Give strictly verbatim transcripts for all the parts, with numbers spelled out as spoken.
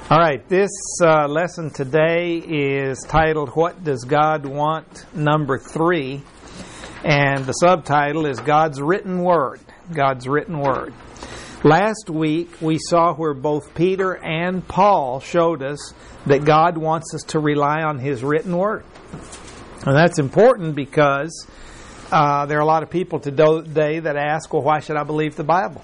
All right, this uh, lesson today is titled, What Does God Want? Number three. And the subtitle is God's Written Word. God's Written Word. Last week we saw where both Peter and Paul showed us that God wants us to rely on His written Word. And that's important because uh, there are a lot of people today that ask, well, why should I believe the Bible?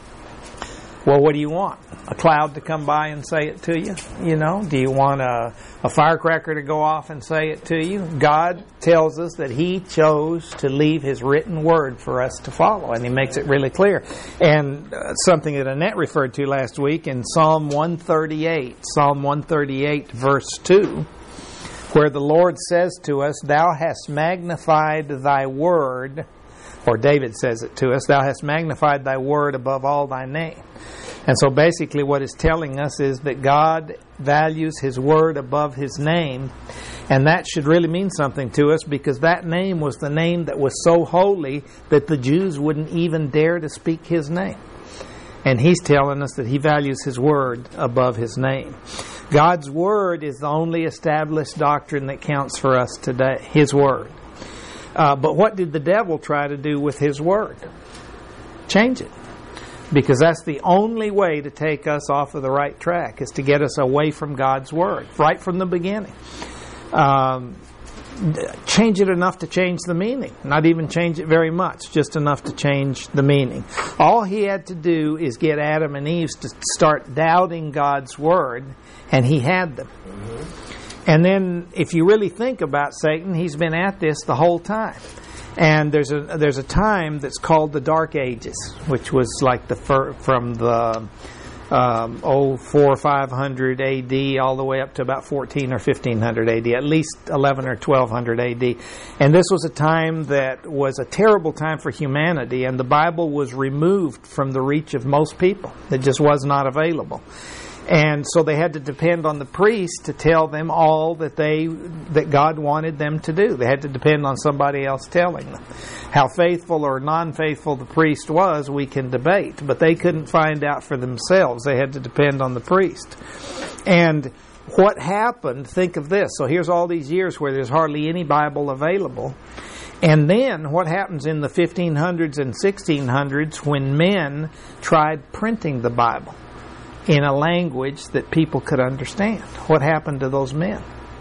Well, what do you want? A cloud to come by and say it to you? You know, do you want a, a firecracker to go off and say it to you? God tells us that He chose to leave His written Word for us to follow, and He makes it really clear. And uh, something that Annette referred to last week in Psalm one thirty-eight, Psalm one thirty-eight, verse two, where the Lord says to us, Thou hast magnified Thy Word, or David says it to us, Thou hast magnified Thy Word above all Thy name. And so basically what it's telling us is that God values His Word above His name. And that should really mean something to us because that name was the name that was so holy that the Jews wouldn't even dare to speak His name. And He's telling us that He values His Word above His name. God's Word is the only established doctrine that counts for us today. His Word. Uh, but what did the devil try to do with His Word? Change it. Because that's the only way to take us off of the right track, is to get us away from God's Word, right from the beginning. Um, change it enough to change the meaning. Not even change it very much, just enough to change the meaning. All he had to do is get Adam and Eve to start doubting God's Word, and he had them. Mm-hmm. And then, if you really think about Satan, he's been at this the whole time. And there's a there's a time that's called the Dark Ages, which was like the fir- from the um, oh four or five hundred A D all the way up to about fourteen or fifteen hundred A D, at least eleven or twelve hundred A D. And this was a time that was a terrible time for humanity, and the Bible was removed from the reach of most people. It just was not available. And so they had to depend on the priest to tell them all that they that God wanted them to do. They had to depend on somebody else telling them. How faithful or non-faithful the priest was, we can debate. But they couldn't find out for themselves. They had to depend on the priest. And what happened, think of this. So here's all these years where there's hardly any Bible available. And then what happens in the fifteen hundreds and sixteen hundreds when men tried printing the Bible in a language that people could understand? What happened to those men?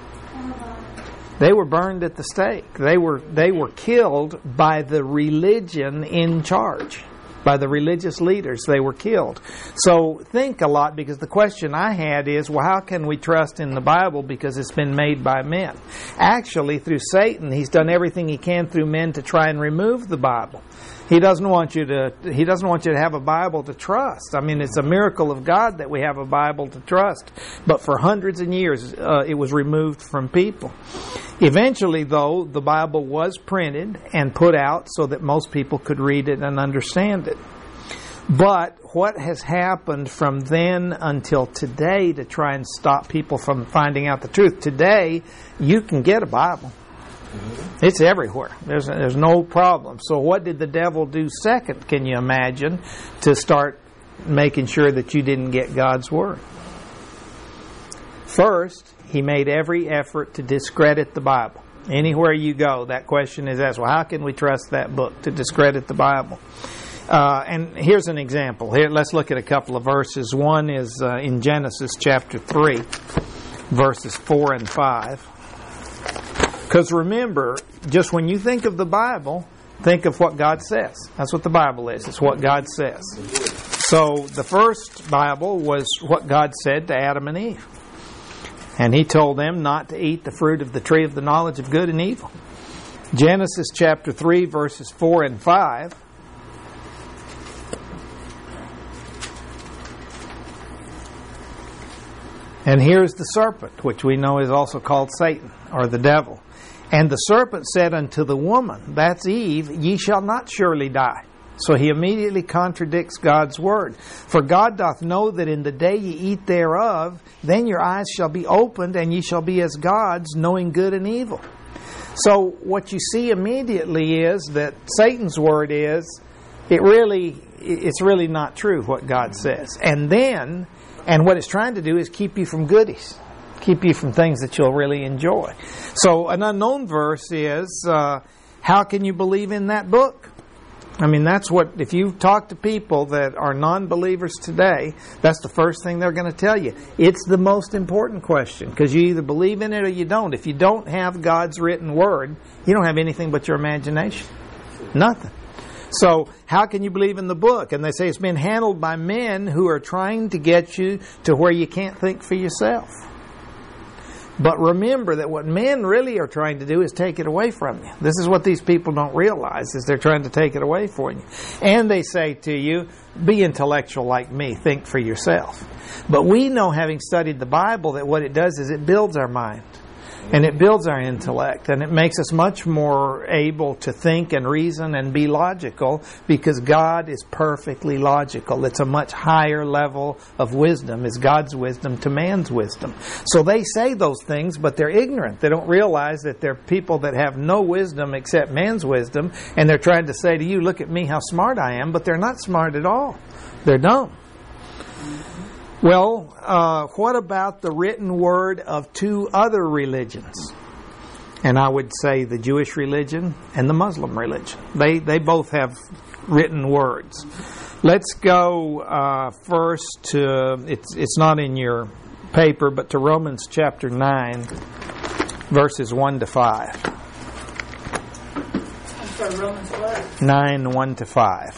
They were burned at the stake. They were they were killed by the religion in charge. By the religious leaders, they were killed. So think a lot, because the question I had is, well, how can we trust in the Bible because it's been made by men? Actually, through Satan, he's done everything he can through men to try and remove the Bible. He doesn't want you to he doesn't want you to have a Bible to trust. I mean, it's a miracle of God that we have a Bible to trust. But for hundreds of years, uh, it was removed from people. Eventually, though, the Bible was printed and put out so that most people could read it and understand it. But what has happened from then until today to try and stop people from finding out the truth? Today, you can get a Bible. It's everywhere. There's there's no problem. So what did the devil do second, can you imagine, to start making sure that you didn't get God's Word? First, he made every effort to discredit the Bible. Anywhere you go, that question is asked, well, how can we trust that book? To discredit the Bible. Uh, and here's an example. Here, let's look at a couple of verses. One is uh, in Genesis chapter three, verses four and five. Because remember, just when you think of the Bible, think of what God says. That's what the Bible is. It's what God says. So the first Bible was what God said to Adam and Eve. And He told them not to eat the fruit of the tree of the knowledge of good and evil. Genesis chapter three, verses four and five. And here's the serpent, which we know is also called Satan, or the devil. And the serpent said unto the woman, that's Eve, ye shall not surely die. So he immediately contradicts God's word. For God doth know that in the day ye eat thereof, then your eyes shall be opened, and ye shall be as gods, knowing good and evil. So what you see immediately is that Satan's word is, it really, it's really not true what God says. And then And what it's trying to do is keep you from goodies, keep you from things that you'll really enjoy. So an unknown verse is, uh, how can you believe in that book? I mean, that's what, if you talk to people that are non-believers today, that's the first thing they're going to tell you. It's the most important question, because you either believe in it or you don't. If you don't have God's written word, you don't have anything but your imagination. Nothing. So, how can you believe in the book? And they say it's been handled by men who are trying to get you to where you can't think for yourself. But remember that what men really are trying to do is take it away from you. This is what these people don't realize, is they're trying to take it away from you. And they say to you, be intellectual like me, think for yourself. But we know, having studied the Bible, that what it does is it builds our mind. And it builds our intellect, and it makes us much more able to think and reason and be logical, because God is perfectly logical. It's a much higher level of wisdom, is God's wisdom to man's wisdom. So they say those things, but they're ignorant. They don't realize that they're people that have no wisdom except man's wisdom, and they're trying to say to you, look at me, how smart I am, but they're not smart at all. They're dumb. Well, uh, what about the written word of two other religions? And I would say the Jewish religion and the Muslim religion. They they both have written words. Let's go uh, first to, it's, it's not in your paper, but to Romans chapter nine, verses one to five. I'm sorry, Romans what? nine, one to five.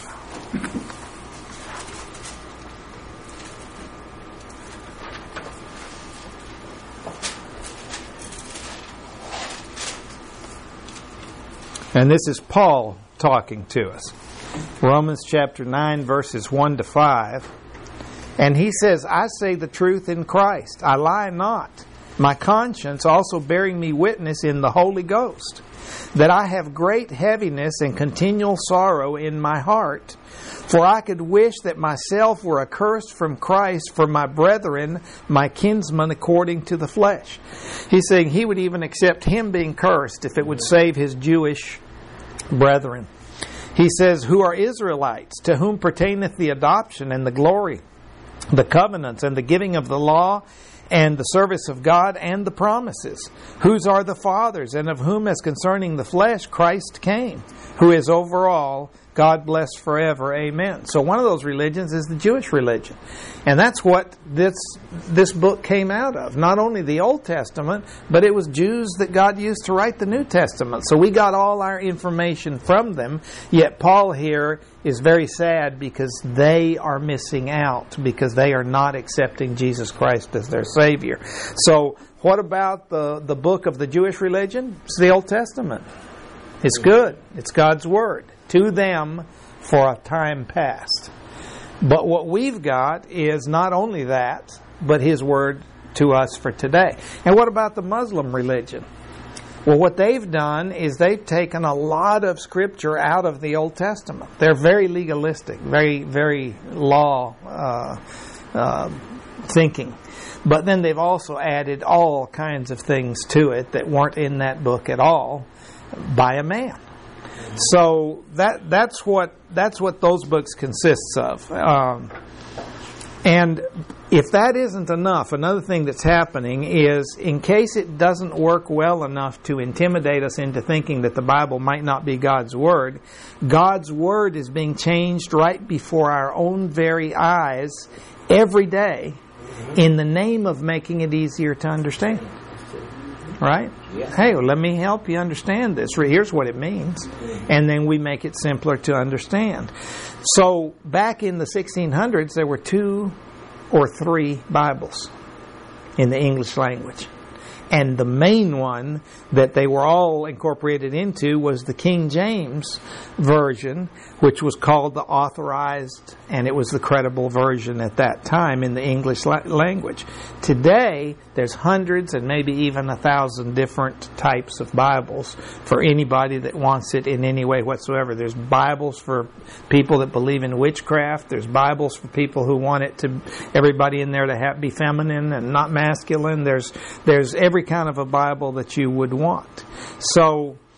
And this is Paul talking to us. Romans chapter nine, verses one to five. And he says, I say the truth in Christ. I lie not. My conscience also bearing me witness in the Holy Ghost, that I have great heaviness and continual sorrow in my heart. For I could wish that myself were accursed from Christ for my brethren, my kinsmen according to the flesh. He's saying he would even accept him being cursed if it would save his Jewish brethren. He says, who are Israelites, to whom pertaineth the adoption and the glory, the covenants and the giving of the law, and the service of God and the promises, whose are the fathers, and of whom as concerning the flesh Christ came, who is over all, God bless forever, amen. So one of those religions is the Jewish religion. And that's what this this book came out of. Not only the Old Testament, but it was Jews that God used to write the New Testament. So we got all our information from them. Yet Paul here is very sad because they are missing out, because they are not accepting Jesus Christ as their Savior. So what about the, the book of the Jewish religion? It's the Old Testament. It's good. It's God's Word to them for a time past. But what we've got is not only that, but His Word to us for today. And what about the Muslim religion? Well, what they've done is they've taken a lot of Scripture out of the Old Testament. They're very legalistic, very, very law uh, uh, thinking. But then they've also added all kinds of things to it that weren't in that book at all by a man. So that that's what that's what those books consists of. Um, and if that isn't enough, another thing that's happening is, in case it doesn't work well enough to intimidate us into thinking that the Bible might not be God's Word, God's Word is being changed right before our own very eyes every day in the name of making it easier to understand. Right? Yeah. Hey, well, let me help you understand this. Here's what it means. And then we make it simpler to understand. So back in the sixteen hundreds, there were two or three Bibles in the English language. And the main one that they were all incorporated into was the King James Version, which was called the Authorized, and it was the credible version at that time in the English la- language. Today, there's hundreds and maybe even a thousand different types of Bibles for anybody that wants it in any way whatsoever. There's Bibles for people that believe in witchcraft. There's Bibles for people who want it to, everybody in there to have, be feminine and not masculine. There's, there's every kind of a Bible that you would want. So,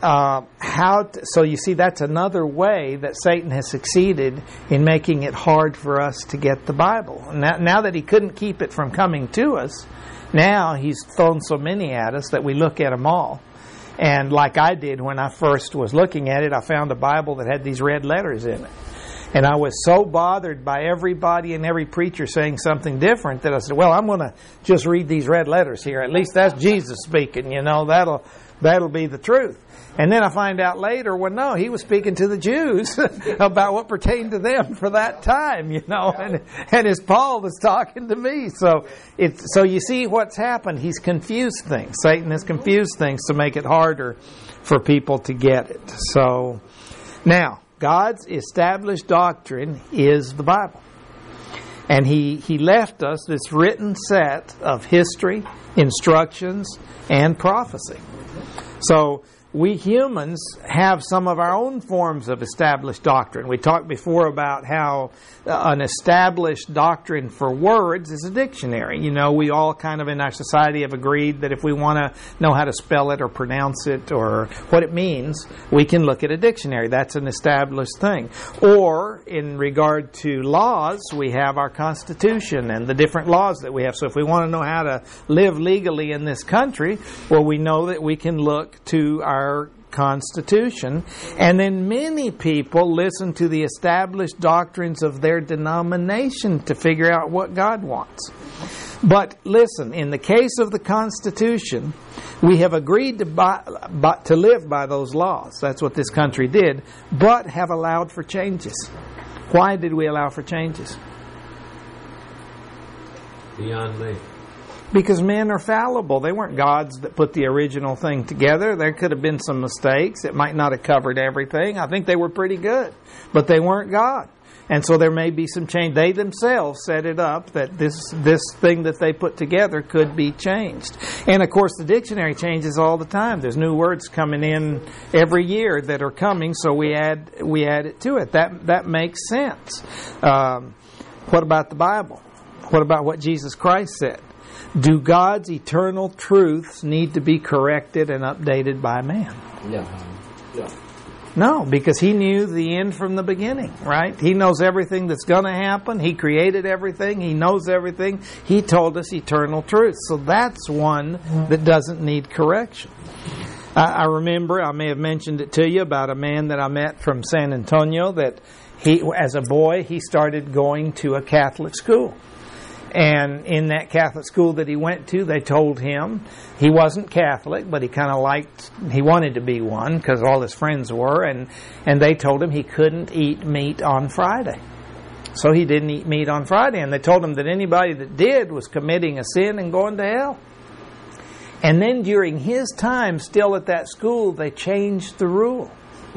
uh, how? To, so you see, that's another way that Satan has succeeded in making it hard for us to get the Bible. Now, now that he couldn't keep it from coming to us, now he's thrown so many at us that we look at them all. And like I did when I first was looking at it, I found a Bible that had these red letters in it. And I was so bothered by everybody and every preacher saying something different that I said, well, I'm going to just read these red letters here. At least that's Jesus speaking, you know, that'll that'll be the truth. And then I find out later, well, no, he was speaking to the Jews about what pertained to them for that time, you know, and, and as Paul was talking to me. So it's, so you see what's happened. He's confused things. Satan has confused things to make it harder for people to get it. So now, God's established doctrine is the Bible. And he, he left us this written set of history, instructions, and prophecy. So we humans have some of our own forms of established doctrine. We talked before about how an established doctrine for words is a dictionary. You know, we all kind of in our society have agreed that if we want to know how to spell it or pronounce it or what it means, we can look at a dictionary. That's an established thing. Or in regard to laws, we have our Constitution and the different laws that we have. So if we want to know how to live legally in this country, well, we know that we can look to our Constitution. And then many people listen to the established doctrines of their denomination to figure out what God wants. But listen, in the case of the Constitution, we have agreed to, buy, by, to live by those laws. That's what this country did, but have allowed for changes. Why did we allow for changes? Beyond me. Because men are fallible. They weren't gods that put the original thing together. There could have been some mistakes. It might not have covered everything. I think they were pretty good, but they weren't God. And so there may be some change. They themselves set it up that this this thing that they put together could be changed. And of course the dictionary changes all the time. There's new words coming in every year that are coming, so we add we add it to it. That that makes sense. Um, what about the Bible? What about what Jesus Christ said? Do God's eternal truths need to be corrected and updated by man? No. No. No, because He knew the end from the beginning, right? He knows everything that's going to happen. He created everything. He knows everything. He told us eternal truth. So that's one that doesn't need correction. I, I remember, I may have mentioned it to you, about a man that I met from San Antonio that he, as a boy, he started going to a Catholic school. And in that Catholic school that he went to, they told him he wasn't Catholic, but he kind of liked, he wanted to be one because all his friends were, and, and they told him he couldn't eat meat on Friday. So he didn't eat meat on Friday, and they told him that anybody that did was committing a sin and going to hell. And then during his time still at that school, they changed the rule.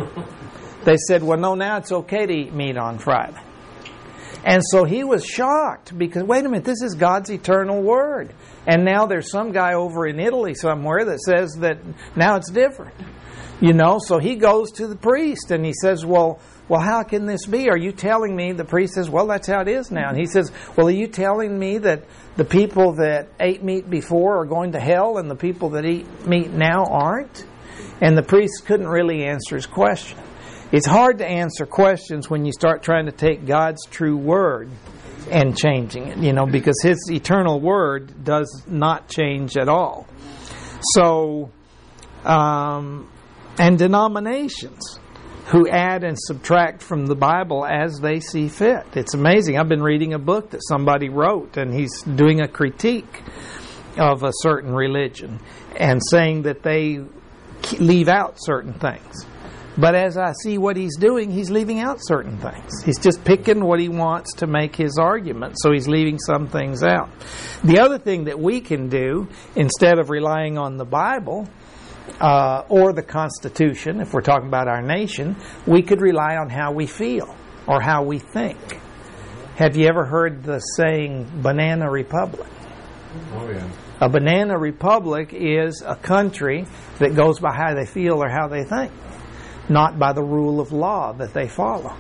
They said, well, no, now it's okay to eat meat on Friday. And so he was shocked because, wait a minute, this is God's eternal word. And now there's some guy over in Italy somewhere that says that now it's different. You know, so he goes to the priest and he says, well, well, how can this be? Are you telling me? The priest says, well, that's how it is now. And he says, well, are you telling me that the people that ate meat before are going to hell and the people that eat meat now aren't? And the priest couldn't really answer his question. It's hard to answer questions when you start trying to take God's true word and changing it, you know, because His eternal word does not change at all. So, um, and denominations who add and subtract from the Bible as they see fit. It's amazing. I've been reading a book that somebody wrote, and he's doing a critique of a certain religion and saying that they leave out certain things. But as I see what he's doing, he's leaving out certain things. He's just picking what he wants to make his argument, so he's leaving some things out. The other thing that we can do, instead of relying on the Bible uh, or the Constitution, if we're talking about our nation, we could rely on how we feel or how we think. Have you ever heard the saying, banana republic? Oh, yeah. A banana republic is a country that goes by how they feel or how they think, not by the rule of law that they follow.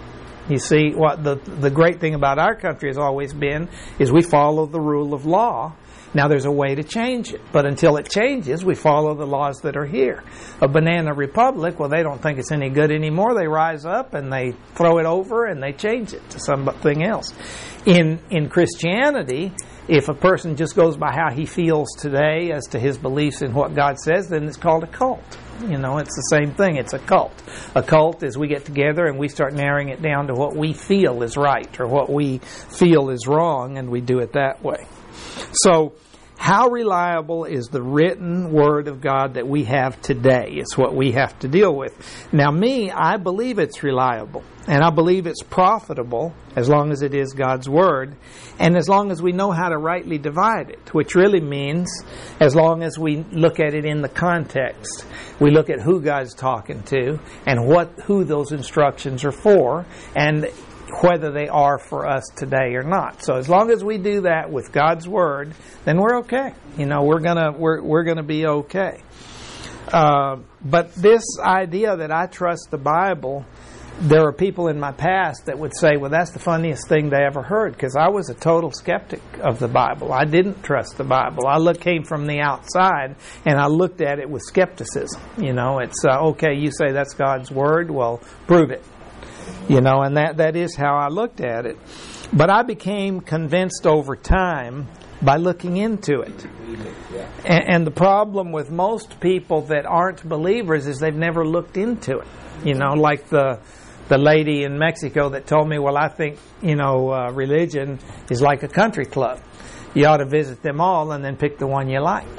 You see, what the the great thing about our country has always been is we follow the rule of law. Now there's a way to change it, but until it changes, we follow the laws that are here. A banana republic, well, they don't think it's any good anymore. They rise up and they throw it over and they change it to something else. In in Christianity, if a person just goes by how he feels today as to his beliefs in what God says, then it's called a cult. You know, it's the same thing. It's a cult. A cult is we get together and we start narrowing it down to what we feel is right or what we feel is wrong, and we do it that way. So, how reliable is the written Word of God that we have today? It's what we have to deal with. Now, me, I believe it's reliable. And I believe it's profitable as long as it is God's Word. And as long as we know how to rightly divide it. Which really means as long as we look at it in the context. We look at who God's talking to and what who those instructions are for. And whether they are for us today or not. So as long as we do that with God's Word, then we're okay. You know, we're gonna we're we're gonna be okay. Uh, but this idea that I trust the Bible, there are people in my past that would say, well, that's the funniest thing they ever heard, because I was a total skeptic of the Bible. I didn't trust the Bible. I look, came from the outside, and I looked at it with skepticism. You know, it's, uh, okay, you say that's God's Word, well, prove it. You know, and that, that is how I looked at it. But I became convinced over time by looking into it. And, and the problem with most people that aren't believers is they've never looked into it. You know, like the the lady in Mexico that told me, well, I think, you know, uh, religion is like a country club. You ought to visit them all and then pick the one you like.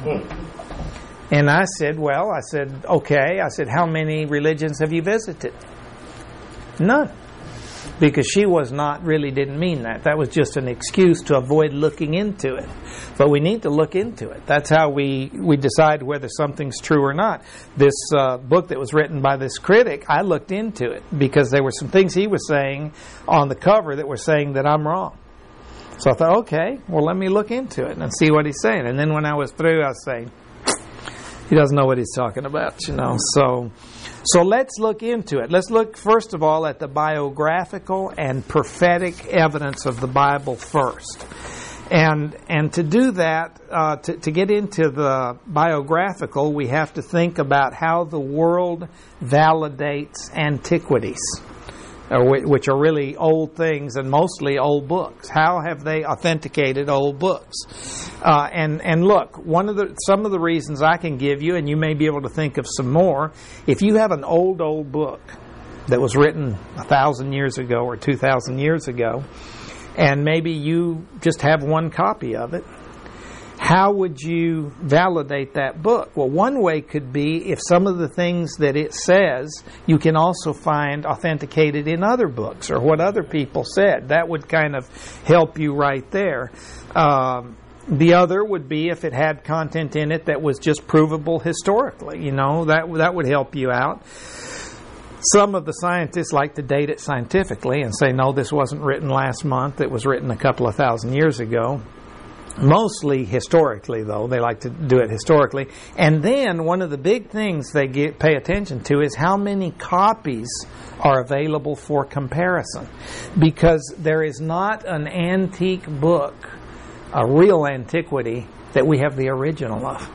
And I said, well, I said, okay. I said, how many religions have you visited? None. Because she was not, really didn't mean that. That was just an excuse to avoid looking into it. But we need to look into it. That's how we, we decide whether something's true or not. This uh, book that was written by this critic, I looked into it because there were some things he was saying on the cover that were saying that I'm wrong. So I thought, okay, well, let me look into it and see what he's saying. And then when I was through, I was saying, he doesn't know what he's talking about, you know. So... So let's look into it. Let's look, first of all, at the biographical and prophetic evidence of the Bible first. And and to do that, uh, to, to get into the biographical, we have to think about how the world validates antiquities, which are really old things and mostly old books. How have they authenticated old books? Uh, and and look, one of the some of the reasons I can give you, and you may be able to think of some more, if you have an old old book that was written a thousand years ago or two thousand years ago, and maybe you just have one copy of it, how would you validate that book? Well, one way could be if some of the things that it says you can also find authenticated in other books or what other people said. That would kind of help you right there. Um, the other would be if it had content in it that was just provable historically. You know, that that would help you out. Some of the scientists like to date it scientifically and say, no, this wasn't written last month. It was written a couple of thousand years ago. Mostly historically, though. They like to do it historically. And then one of the big things they get, pay attention to is how many copies are available for comparison. Because there is not an antique book, a real antiquity, that we have the original of.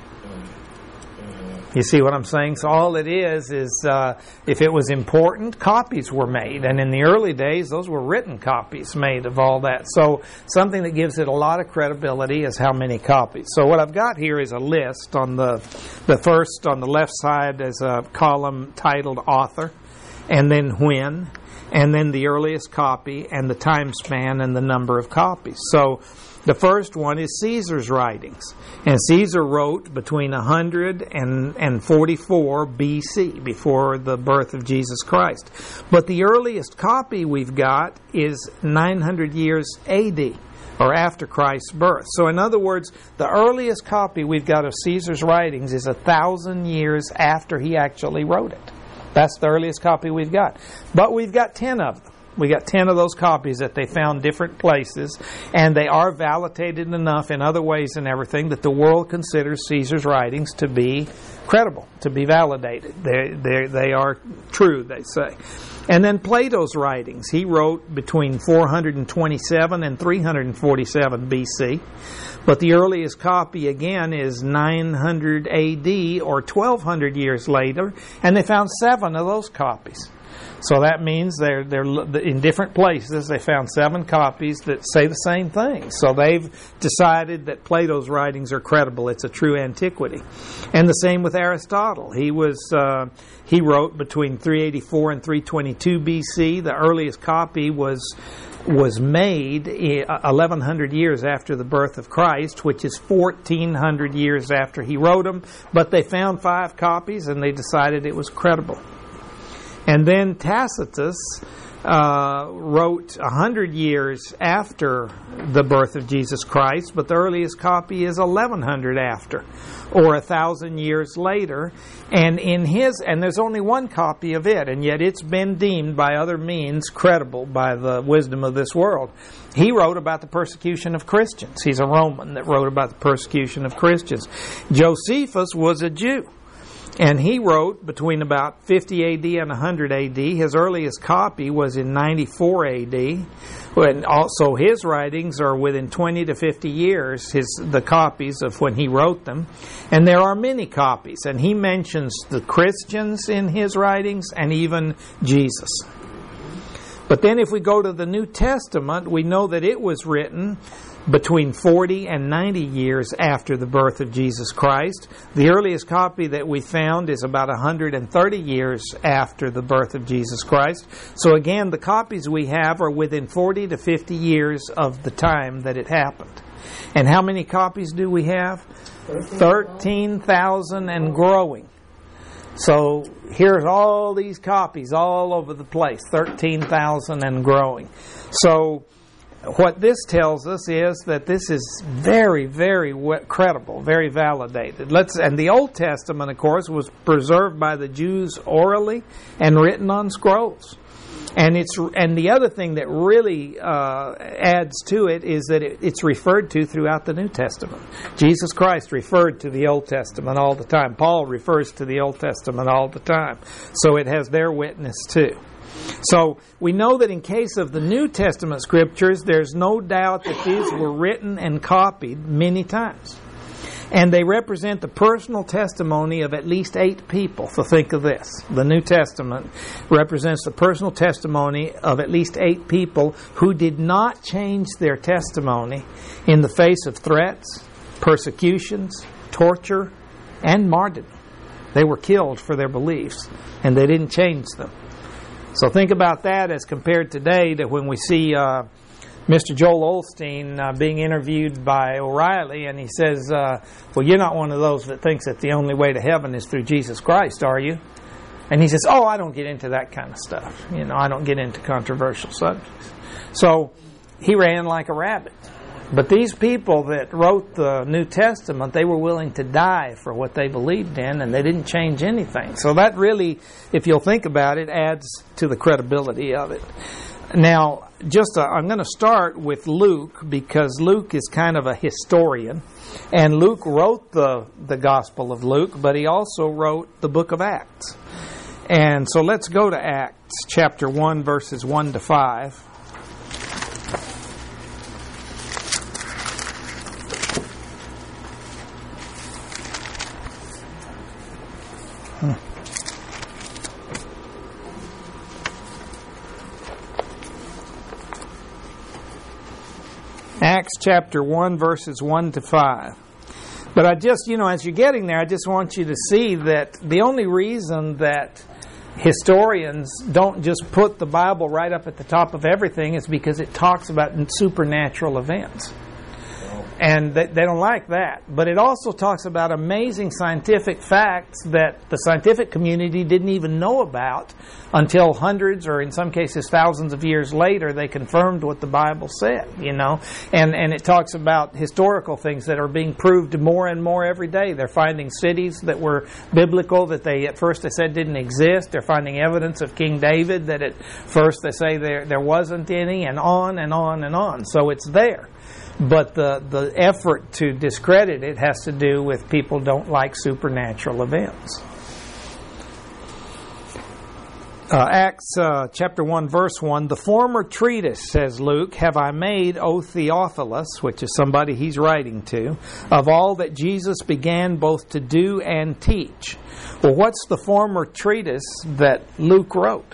You see what I'm saying? So all it is is uh, if it was important, copies were made. And in the early days, those were written copies made of all that. So something that gives it a lot of credibility is how many copies. So what I've got here is a list. On the, the first, on the left side, is a column titled Author, and then When, and then the earliest copy, and the time span, and the number of copies. So the first one is Caesar's writings. And Caesar wrote between one hundred and forty-four B C, before the birth of Jesus Christ. But the earliest copy we've got is nine hundred years A D, or after Christ's birth. So in other words, the earliest copy we've got of Caesar's writings is a thousand years after he actually wrote it. That's the earliest copy we've got. But we've got ten of them. We got ten of those copies that they found different places, and they are validated enough in other ways and everything that the world considers Caesar's writings to be credible, to be validated. They they they are true, they say. And then Plato's writings. He wrote between four hundred twenty-seven and three hundred forty-seven B C. But the earliest copy, again, is nine hundred A D or twelve hundred years later, and they found seven of those copies. So that means they're they're in different places. They found seven copies that say the same thing. So they've decided that Plato's writings are credible. It's a true antiquity. And the same with Aristotle. He was uh, he wrote between three eighty-four and three twenty-two B C. The earliest copy was was made eleven hundred years after the birth of Christ, which is fourteen hundred years after he wrote them. But they found five copies, and they decided it was credible. And then Tacitus uh, wrote one hundred years after the birth of Jesus Christ, but the earliest copy is eleven hundred after, or one thousand years later. And in his, and there's only one copy of it, and yet it's been deemed by other means credible by the wisdom of this world. He wrote about the persecution of Christians. He's a Roman that wrote about the persecution of Christians. Josephus was a Jew. And he wrote between about fifty A D and one hundred A D. His earliest copy was in ninety-four A D. And also his writings are within twenty to fifty years, his the copies of when he wrote them. And there are many copies. And he mentions the Christians in his writings and even Jesus. But then if we go to the New Testament, we know that it was written between forty and ninety years after the birth of Jesus Christ. The earliest copy that we found is about one hundred thirty years after the birth of Jesus Christ. So again, the copies we have are within forty to fifty years of the time that it happened. And how many copies do we have? thirteen thousand and growing. So here's all these copies all over the place, thirteen thousand and growing. So what this tells us is that this is very, very credible, very validated. Let's and the Old Testament, of course, was preserved by the Jews orally and written on scrolls. And it's and the other thing that really uh, adds to it is that it, it's referred to throughout the New Testament. Jesus Christ referred to the Old Testament all the time. Paul refers to the Old Testament all the time. So it has their witness too. So we know that in case of the New Testament scriptures, there's no doubt that these were written and copied many times. And they represent the personal testimony of at least eight people. So think of this. The New Testament represents the personal testimony of at least eight people who did not change their testimony in the face of threats, persecutions, torture, and martyrdom. They were killed for their beliefs, and they didn't change them. So think about that as compared today to when we see uh, Mister Joel Osteen uh, being interviewed by O'Reilly, and he says, uh, well, you're not one of those that thinks that the only way to heaven is through Jesus Christ, are you? And he says, oh, I don't get into that kind of stuff. You know, I don't get into controversial subjects. So he ran like a rabbit. But these people that wrote the New Testament, they were willing to die for what they believed in, and they didn't change anything. So that really, if you'll think about it, adds to the credibility of it. Now, just uh, I'm going to start with Luke, because Luke is kind of a historian. And Luke wrote the, the Gospel of Luke, but he also wrote the book of Acts. And so let's go to Acts chapter one, verses one to five. Acts chapter one, verses one to five. But I just, you know, as you're getting there, I just want you to see that the only reason that historians don't just put the Bible right up at the top of everything is because it talks about supernatural events. And they, they don't like that. But it also talks about amazing scientific facts that the scientific community didn't even know about until hundreds, or in some cases thousands of years later, they confirmed what the Bible said, you know. And, and it talks about historical things that are being proved more and more every day. They're finding cities that were biblical that they at first they said didn't exist. They're finding evidence of King David that at first they say there, there wasn't any, and on and on and on. So it's there. But the, the effort to discredit it has to do with people don't like supernatural events. Uh, Acts uh, chapter one, verse one, the former treatise, says Luke, have I made, O Theophilus, which is somebody he's writing to, of all that Jesus began both to do and teach. Well, what's the former treatise that Luke wrote?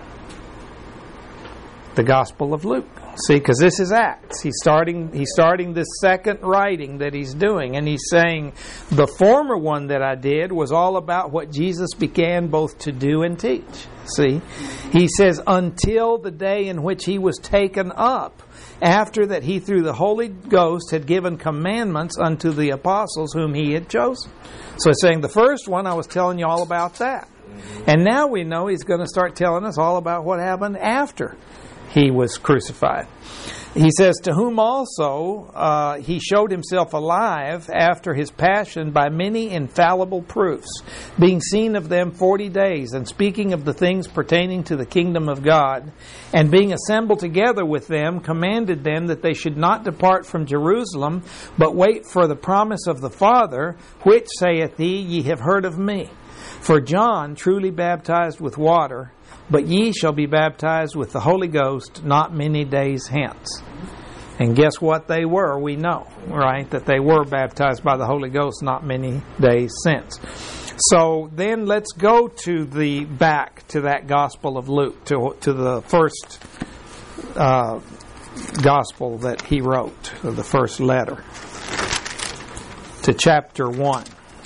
The Gospel of Luke. See, because this is Acts. He's starting He's starting this second writing that he's doing. And he's saying, the former one that I did was all about what Jesus began both to do and teach. See? He says, until the day in which he was taken up, after that he through the Holy Ghost had given commandments unto the apostles whom he had chosen. So he's saying, the first one, I was telling you all about that. And now we know he's going to start telling us all about what happened after he was crucified. He says, to whom also uh, he showed himself alive after his passion by many infallible proofs, being seen of them forty days, and speaking of the things pertaining to the kingdom of God, and being assembled together with them, commanded them that they should not depart from Jerusalem, but wait for the promise of the Father, which, saith he, ye have heard of me. For John truly baptized with water, but ye shall be baptized with the Holy Ghost not many days hence. And guess what they were? We know, right? That they were baptized by the Holy Ghost not many days since. So then let's go to the back to that Gospel of Luke, to, to the first uh, Gospel that he wrote, the first letter, to chapter one.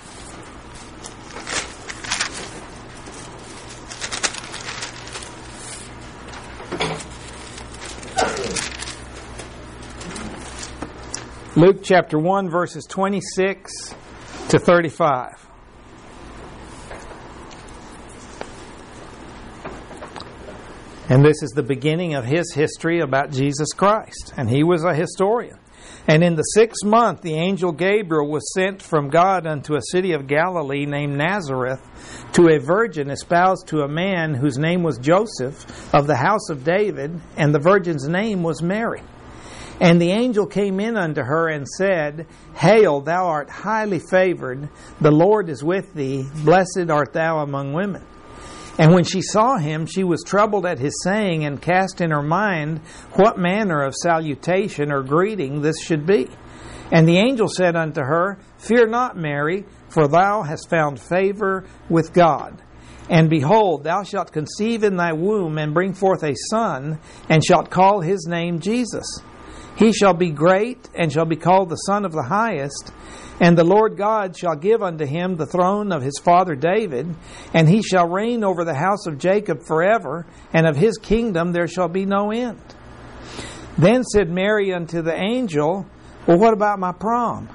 Luke chapter one, verses twenty-six to thirty-five. And this is the beginning of his history about Jesus Christ. And he was a historian. And in the sixth month, the angel Gabriel was sent from God unto a city of Galilee named Nazareth, to a virgin espoused to a man whose name was Joseph, of the house of David, and the virgin's name was Mary. And the angel came in unto her and said, Hail, thou art highly favored, the Lord is with thee, blessed art thou among women. And when she saw him, she was troubled at his saying, and cast in her mind what manner of salutation or greeting this should be. And the angel said unto her, Fear not, Mary, for thou hast found favor with God. And behold, thou shalt conceive in thy womb, and bring forth a son, and shalt call his name Jesus. He shall be great, and shall be called the Son of the Highest. And the Lord God shall give unto him the throne of his father David, and he shall reign over the house of Jacob forever, and of his kingdom there shall be no end. Then said Mary unto the angel, Well, what about my prom?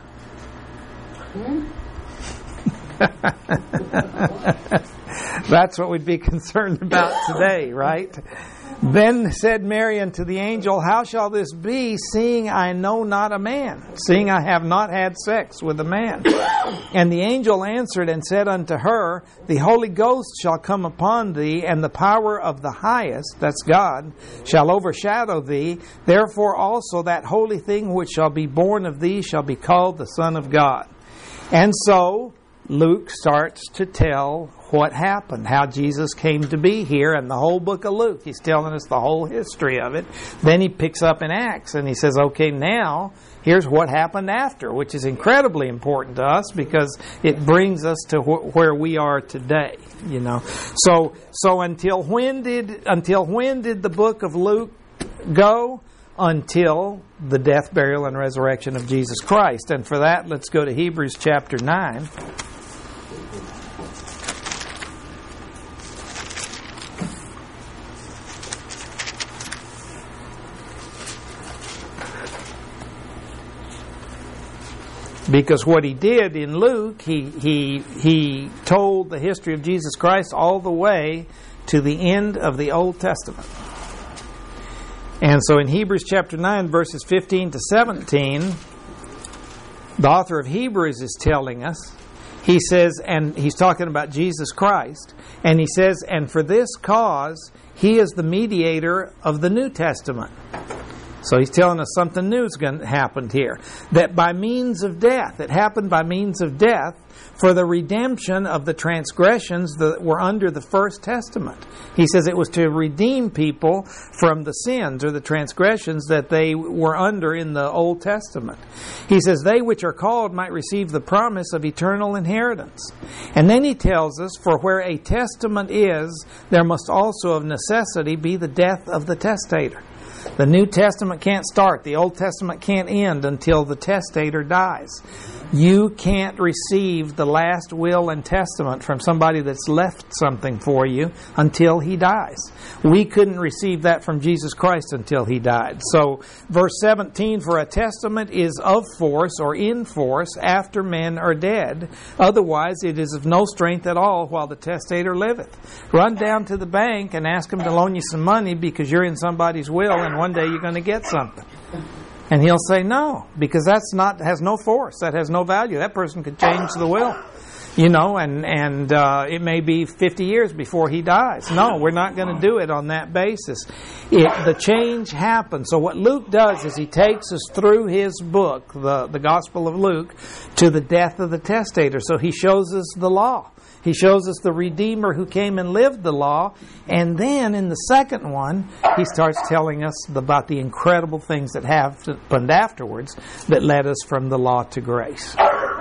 That's what we'd be concerned about today, right? Then said Mary unto the angel, How shall this be, seeing I know not a man, seeing I have not had sex with a man? And the angel answered and said unto her, The Holy Ghost shall come upon thee, and the power of the Highest, that's God, shall overshadow thee. Therefore also that holy thing which shall be born of thee shall be called the Son of God. And so Luke starts to tell what happened, how Jesus came to be here, and the whole book of Luke. He's telling us the whole history of it. Then he picks up in Acts, and he says, okay, now here's what happened after, which is incredibly important to us because it brings us to wh- where we are today. You know, so so until when did until when did the book of Luke go? Until the death, burial, and resurrection of Jesus Christ. And for that, let's go to Hebrews chapter nine. Because what he did in Luke, he, he, he told the history of Jesus Christ all the way to the end of the Old Testament. And so in Hebrews chapter nine, verses fifteen to seventeen, the author of Hebrews is telling us, he says, and he's talking about Jesus Christ, and he says, and for this cause, he is the mediator of the New Testament. So he's telling us something new has happened here. That by means of death, it happened by means of death for the redemption of the transgressions that were under the First Testament. He says it was to redeem people from the sins or the transgressions that they were under in the Old Testament. He says they which are called might receive the promise of eternal inheritance. And then he tells us, for where a testament is, there must also of necessity be the death of the testator. The New Testament can't start. The Old Testament can't end until the testator dies. You can't receive the last will and testament from somebody that's left something for you until he dies. We couldn't receive that from Jesus Christ until he died. So, verse seventeen, for a testament is of force or in force after men are dead. Otherwise, it is of no strength at all while the testator liveth. Run down to the bank and ask him to loan you some money because you're in somebody's will and one day you're going to get something. And he'll say no, because that's not has no force. That has no value. That person could change the will, you know, and and uh, it may be fifty years before he dies. No, we're not going to do it on that basis. It, the change happens. So what Luke does is he takes us through his book, the the Gospel of Luke, to the death of the testator. So he shows us the law. He shows us the Redeemer who came and lived the law. And then in the second one, he starts telling us about the incredible things that happened afterwards that led us from the law to grace.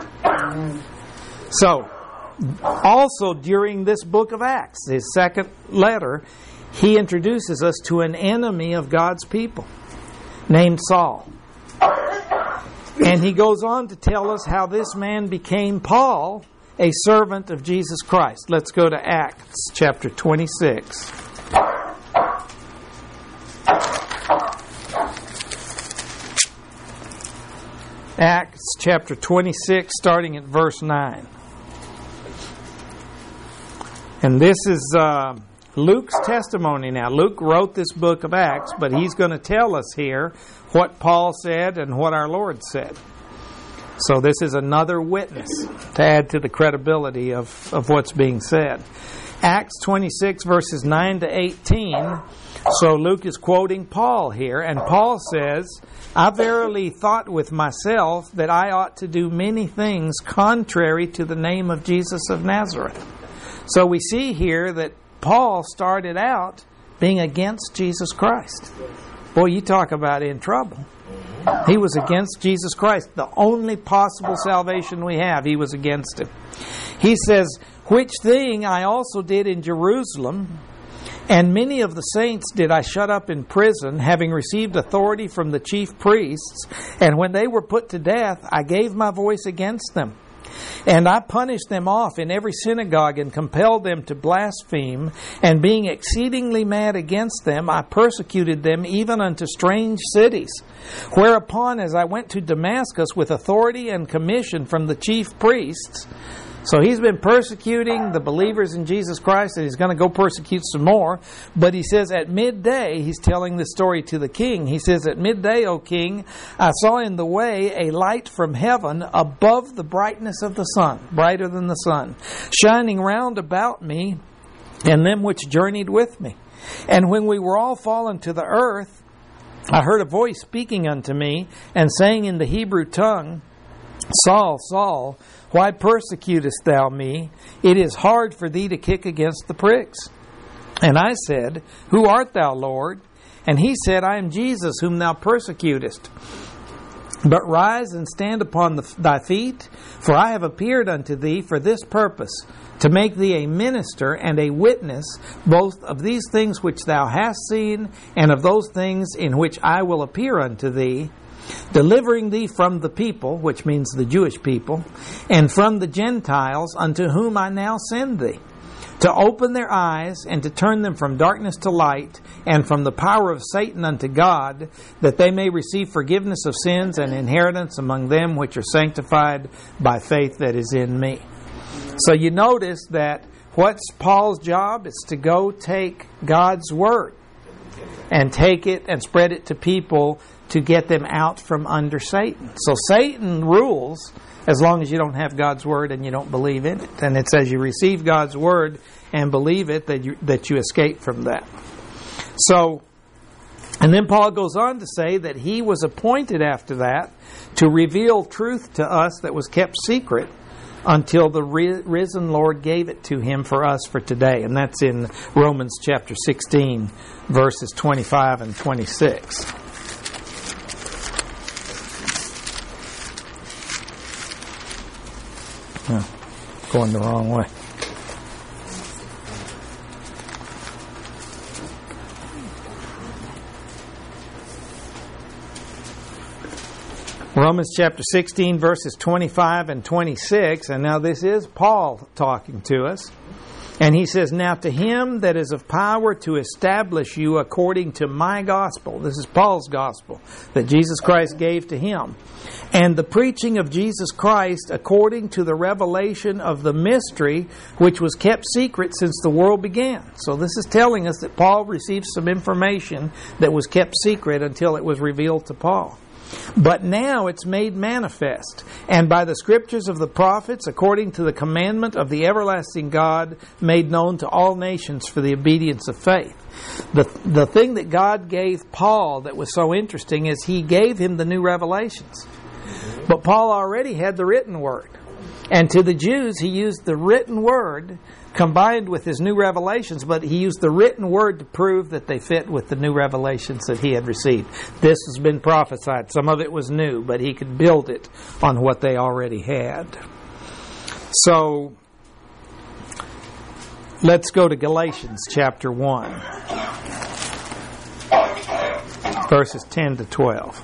So, also during this book of Acts, his second letter, he introduces us to an enemy of God's people named Saul. And he goes on to tell us how this man became Paul, a servant of Jesus Christ. Let's go to Acts chapter twenty-six. Acts chapter twenty-six, starting at verse nine. And this is uh, Luke's testimony now. Luke wrote this book of Acts, but he's going to tell us here what Paul said and what our Lord said. So this is another witness to add to the credibility of, of what's being said. Acts twenty-six, verses nine to eighteen. So Luke is quoting Paul here, and Paul says, I verily thought with myself that I ought to do many things contrary to the name of Jesus of Nazareth. So we see here that Paul started out being against Jesus Christ. Boy, you talk about in trouble. He was against Jesus Christ. The only possible salvation we have, he was against him. He says, which thing I also did in Jerusalem, and many of the saints did I shut up in prison, having received authority from the chief priests. And when they were put to death, I gave my voice against them. And I punished them off in every synagogue and compelled them to blaspheme. And being exceedingly mad against them, I persecuted them even unto strange cities. Whereupon, as I went to Damascus with authority and commission from the chief priests, so he's been persecuting the believers in Jesus Christ, and he's going to go persecute some more. But he says at midday, he's telling this story to the king. He says, at midday, O king, I saw in the way a light from heaven above the brightness of the sun, brighter than the sun, shining round about me and them which journeyed with me. And when we were all fallen to the earth, I heard a voice speaking unto me and saying in the Hebrew tongue, Saul, Saul, why persecutest thou me? It is hard for thee to kick against the pricks. And I said, Who art thou, Lord? And he said, I am Jesus, whom thou persecutest. But rise and stand upon the, thy feet, for I have appeared unto thee for this purpose, to make thee a minister and a witness both of these things which thou hast seen, and of those things in which I will appear unto thee, delivering thee from the people, which means the Jewish people, and from the Gentiles unto whom I now send thee, to open their eyes and to turn them from darkness to light and from the power of Satan unto God, that they may receive forgiveness of sins and inheritance among them which are sanctified by faith that is in me. So you notice that what's Paul's job? It's to go take God's Word and take it and spread it to people to get them out from under Satan. So Satan rules as long as you don't have God's Word and you don't believe in it. And it says you receive God's Word and believe it, that you, that you escape from that. So, and then Paul goes on to say that he was appointed after that to reveal truth to us that was kept secret until the risen Lord gave it to him for us for today. And that's in Romans chapter sixteen, verses twenty-five and twenty-six. Oh, going the wrong way. Romans chapter sixteen, verses twenty-five and twenty-six, and now this is Paul talking to us. And he says, "Now to him that is of power to establish you according to my gospel," this is Paul's gospel, that Jesus Christ gave to him, "and the preaching of Jesus Christ according to the revelation of the mystery which was kept secret since the world began." So this is telling us that Paul received some information that was kept secret until it was revealed to Paul. "But now it's made manifest, and by the scriptures of the prophets, according to the commandment of the everlasting God, made known to all nations for the obedience of faith." The, the thing that God gave Paul that was so interesting is he gave him the new revelations. But Paul already had the written word. And to the Jews, he used the written word combined with his new revelations, but he used the written word to prove that they fit with the new revelations that he had received. This has been prophesied. Some of it was new, but he could build it on what they already had. So, let's go to Galatians chapter one, verses ten to twelve.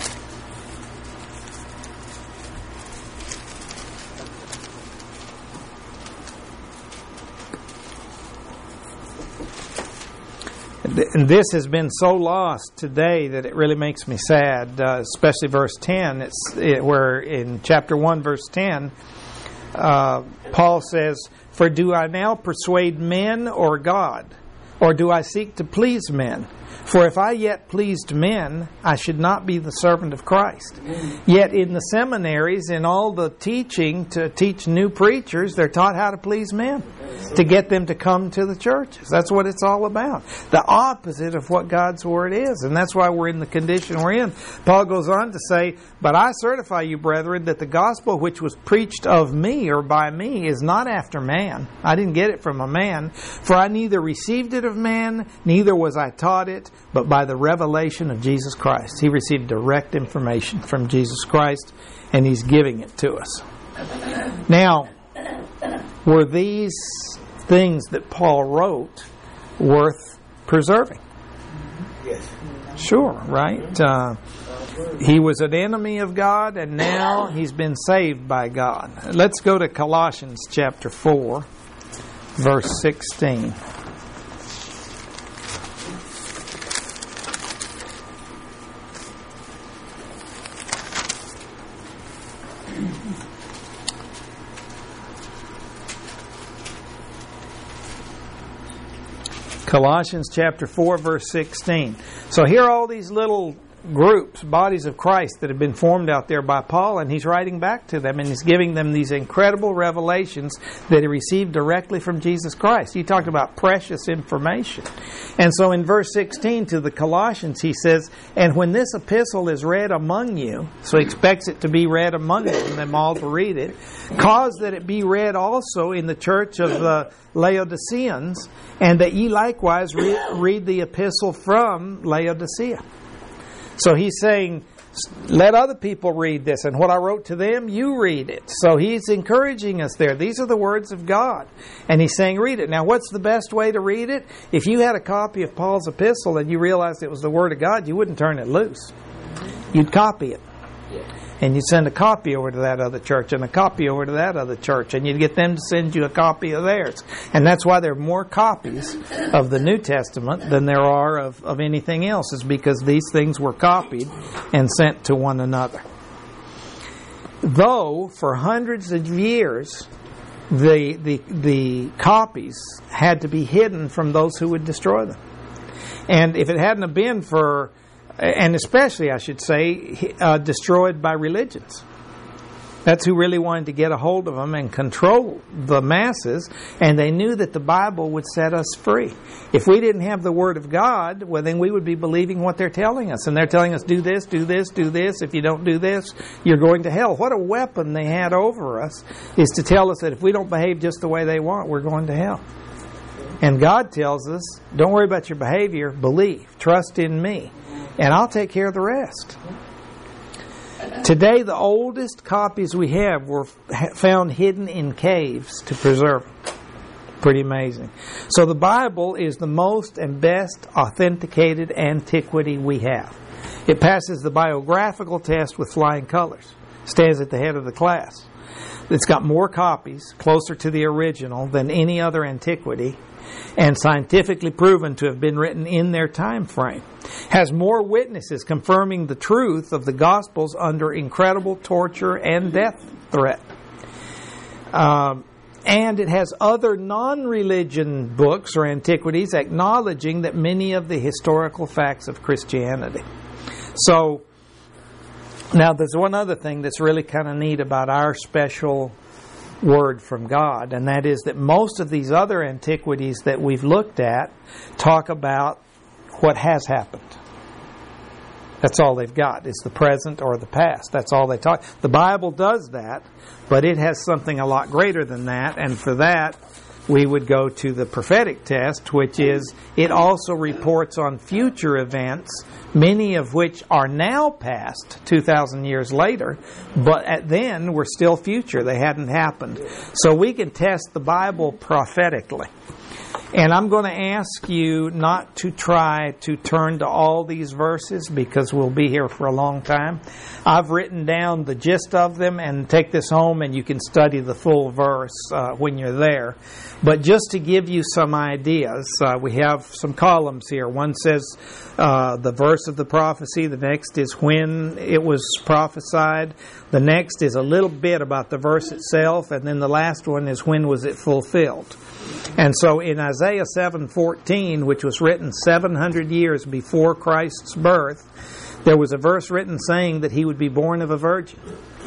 And this has been so lost today that it really makes me sad, uh, especially verse ten, it's, it, where in chapter one, verse ten, uh, Paul says, "For do I now persuade men or God? Or do I seek to please men? For if I yet pleased men, I should not be the servant of Christ." Yet in the seminaries, in all the teaching to teach new preachers, they're taught how to please men, to get them to come to the churches. That's what it's all about. The opposite of what God's Word is. And that's why we're in the condition we're in. Paul goes on to say, "But I certify you, brethren, that the gospel which was preached of me or by me is not after man. I didn't get it from a man. For I neither received it of man, neither was I taught it, but by the revelation of Jesus Christ." He received direct information from Jesus Christ, and He's giving it to us. Now, were these things that Paul wrote worth preserving? Yes. Sure, right? Uh, he was an enemy of God, and now he's been saved by God. Let's go to Colossians chapter four, verse sixteen. Colossians chapter four, verse sixteen. So here are all these little groups, bodies of Christ that have been formed out there by Paul, and he's writing back to them, and he's giving them these incredible revelations that he received directly from Jesus Christ. He talked about precious information. And so in verse sixteen to the Colossians, he says, "And when this epistle is read among you," so he expects it to be read among them, them all to read it, "cause that it be read also in the church of the Laodiceans, and that ye likewise re- read the epistle from Laodicea." So he's saying, let other people read this, and what I wrote to them, you read it. So he's encouraging us there. These are the words of God. And he's saying, read it. Now, what's the best way to read it? If you had a copy of Paul's epistle and you realized it was the Word of God, you wouldn't turn it loose. You'd copy it. And you'd send a copy over to that other church and a copy over to that other church, and you'd get them to send you a copy of theirs. And that's why there are more copies of the New Testament than there are of, of anything else, is because these things were copied and sent to one another. Though, for hundreds of years, the, the, the copies had to be hidden from those who would destroy them. And if it hadn't have been for, and especially, I should say, uh, destroyed by religions. That's who really wanted to get a hold of them and control the masses, and they knew that the Bible would set us free. If we didn't have the Word of God, well, then we would be believing what they're telling us. And they're telling us, do this, do this, do this. If you don't do this, you're going to hell. What a weapon they had over us is to tell us that if we don't behave just the way they want, we're going to hell. And God tells us, don't worry about your behavior, believe, trust in me, and I'll take care of the rest. Today, the oldest copies we have were found hidden in caves to preserve them. Pretty amazing. So the Bible is the most and best authenticated antiquity we have. It passes the biographical test with flying colors. Stands at the head of the class. It's got more copies, closer to the original, than any other antiquity, and scientifically proven to have been written in their time frame. Has more witnesses confirming the truth of the Gospels under incredible torture and death threat. Um, and it has other non-religion books or antiquities acknowledging that many of the historical facts of Christianity. So, now there's one other thing that's really kind of neat about our special Word from God, and that is that most of these other antiquities that we've looked at talk about what has happened. That's all they've got. It's the present or the past. That's all they talk. The Bible does that, but it has something a lot greater than that, and for that we would go to the prophetic test, which is it also reports on future events, many of which are now past two thousand years later, but at then were still future. They hadn't happened. So we can test the Bible prophetically. And I'm going to ask you not to try to turn to all these verses because we'll be here for a long time. I've written down the gist of them, and take this home and you can study the full verse uh, when you're there. But just to give you some ideas, uh, we have some columns here. One says uh, the verse of the prophecy. The next is when it was prophesied. The next is a little bit about the verse itself. And then the last one is when was it fulfilled. And so in Isaiah seven fourteen, which was written seven hundred years before Christ's birth, there was a verse written saying that he would be born of a virgin.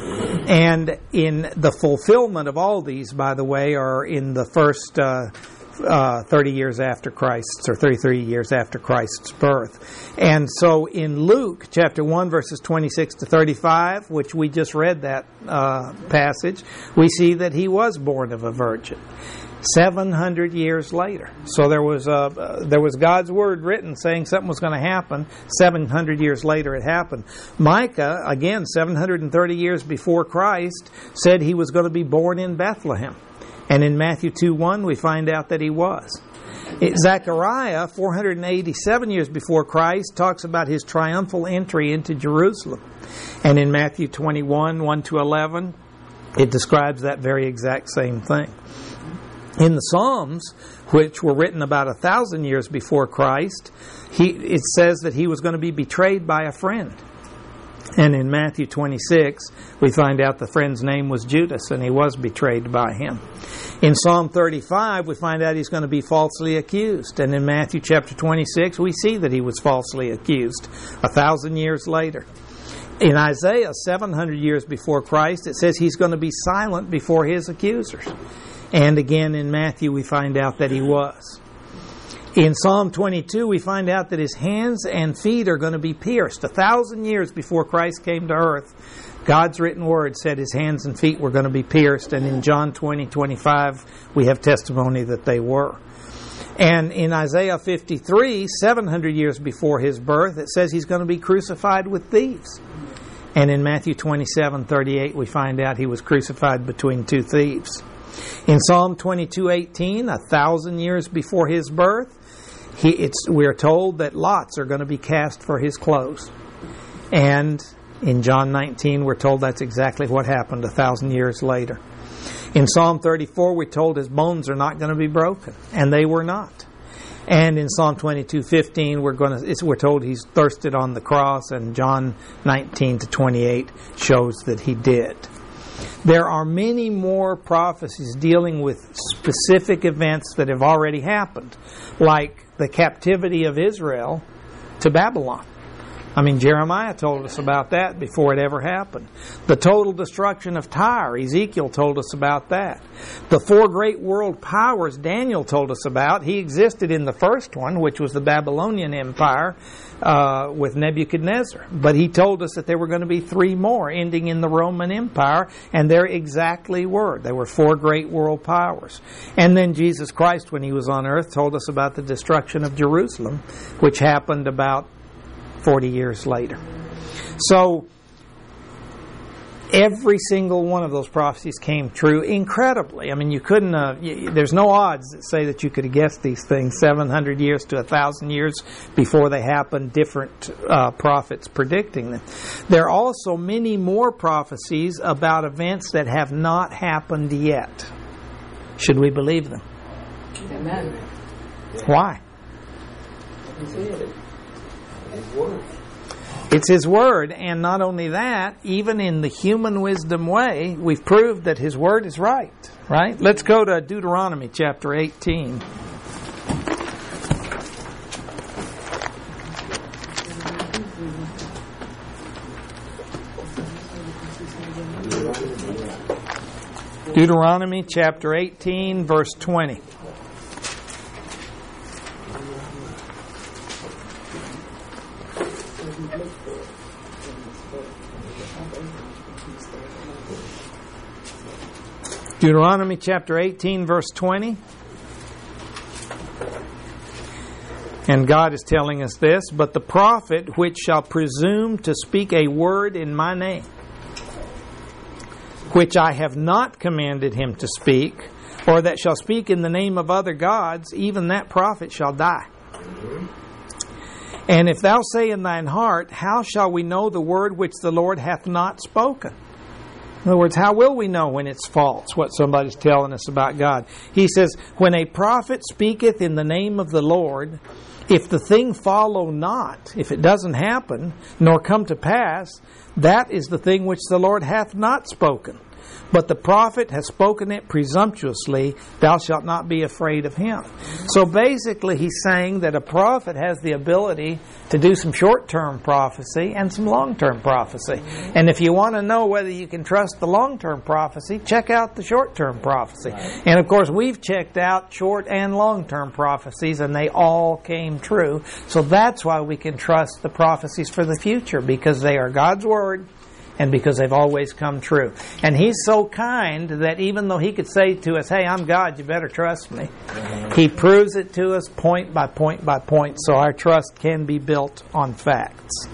And in the fulfillment of all these, by the way, are in the first uh, uh, thirty years after Christ's, or thirty-three years after Christ's birth. And so in Luke chapter one, verses twenty-six to thirty-five, which we just read that uh, passage, we see that he was born of a virgin. Seven hundred years later. So there was a, uh, there was God's Word written saying something was going to happen. Seven hundred years later it happened. Micah, again, seven hundred thirty years before Christ, said he was going to be born in Bethlehem. And in Matthew two one we find out that he was. It, Zechariah, four hundred eighty-seven years before Christ, talks about his triumphal entry into Jerusalem. And in Matthew twenty-one, one to eleven, it describes that very exact same thing. In the Psalms, which were written about a thousand years before Christ, he, it says that he was going to be betrayed by a friend. And in Matthew twenty-six, we find out the friend's name was Judas, and he was betrayed by him. In Psalm thirty-five, we find out he's going to be falsely accused. And in Matthew chapter twenty-six, we see that he was falsely accused a thousand years later. In Isaiah, seven hundred years before Christ, it says he's going to be silent before his accusers. And again in Matthew we find out that he was. In Psalm twenty-two we find out that his hands and feet are going to be pierced. A thousand years before Christ came to earth, God's written word said his hands and feet were going to be pierced. And in John twenty twenty-five we have testimony that they were. And in Isaiah fifty-three, seven hundred years before his birth, it says he's going to be crucified with thieves. And in Matthew twenty-seven thirty-eight we find out he was crucified between two thieves. In Psalm twenty-two eighteen, a thousand years before his birth, he, it's, we're told that lots are going to be cast for his clothes. And In John nineteen, we're told that's exactly what happened a thousand years later. In Psalm thirty-four, we're told his bones are not going to be broken, and they were not. And in Psalm twenty-two fifteen, we're going to it's, we're told he's thirsted on the cross, and John nineteen to twenty-eight shows that he did. There are many more prophecies dealing with specific events that have already happened, like the captivity of Israel to Babylon. I mean, Jeremiah told us about that before it ever happened. The total destruction of Tyre, Ezekiel told us about that. The four great world powers, Daniel told us about. He existed in the first one, which was the Babylonian Empire uh, with Nebuchadnezzar. But he told us that there were going to be three more, ending in the Roman Empire, and there exactly were. There were four great world powers. And then Jesus Christ, when he was on earth, told us about the destruction of Jerusalem, which happened about forty years later. So every single one of those prophecies came true incredibly. I mean, you couldn't, uh, you, there's no odds that say that you could have guessed these things seven hundred years to one thousand years before they happened, different uh, prophets predicting them. There are also many more prophecies about events that have not happened yet. Should we believe them? Amen. Why? His word. It's His Word, and not only that, even in the human wisdom way, we've proved that His Word is right, right? Let's go to Deuteronomy chapter eighteen. Deuteronomy chapter eighteen, verse twenty. Deuteronomy chapter eighteen, verse twenty. And God is telling us this, "But the prophet which shall presume to speak a word in my name, which I have not commanded him to speak, or that shall speak in the name of other gods, even that prophet shall die. And if thou say in thine heart, how shall we know the word which the Lord hath not spoken?" In other words, how will we know when it's false, what somebody's telling us about God? He says, "When a prophet speaketh in the name of the Lord, if the thing follow not, if it doesn't happen, nor come to pass, that is the thing which the Lord hath not spoken. But the prophet has spoken it presumptuously, thou shalt not be afraid of him." So basically he's saying that a prophet has the ability to do some short-term prophecy and some long-term prophecy. And if you want to know whether you can trust the long-term prophecy, check out the short-term prophecy. And of course we've checked out short and long-term prophecies, and they all came true. So that's why we can trust the prophecies for the future, because they are God's Word, and because they've always come true. And He's so kind that even though He could say to us, "Hey, I'm God, you better trust me," He proves it to us point by point by point, so our trust can be built on facts.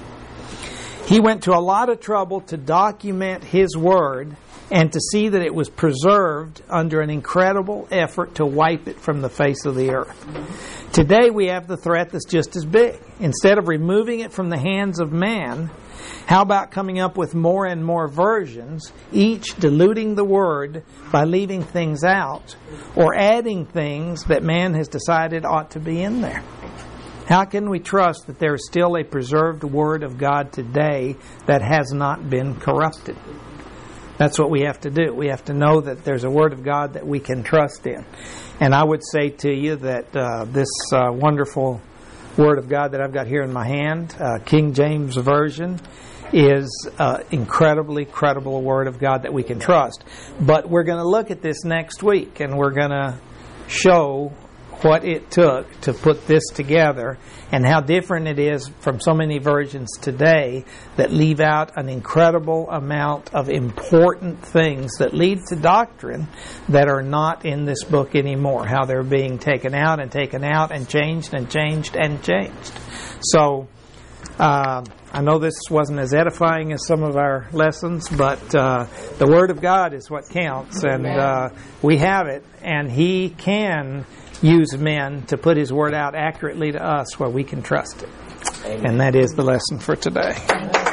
He went to a lot of trouble to document His Word and to see that it was preserved under an incredible effort to wipe it from the face of the earth. Today we have the threat that's just as big. Instead of removing it from the hands of man, how about coming up with more and more versions, each diluting the Word by leaving things out or adding things that man has decided ought to be in there? How can we trust that there is still a preserved Word of God today that has not been corrupted? That's what we have to do. We have to know that there's a Word of God that we can trust in. And I would say to you that uh, this uh, wonderful Word of God that I've got here in my hand, uh, King James Version, is uh, incredibly credible Word of God that we can trust. But we're going to look at this next week, and we're going to show what it took to put this together and how different it is from so many versions today that leave out an incredible amount of important things that lead to doctrine that are not in this book anymore. How they're being taken out and taken out and changed and changed and changed. So, uh, I know this wasn't as edifying as some of our lessons, but uh, the Word of God is what counts, and uh, we have it, and He can use men to put His Word out accurately to us where we can trust it. And that is the lesson for today.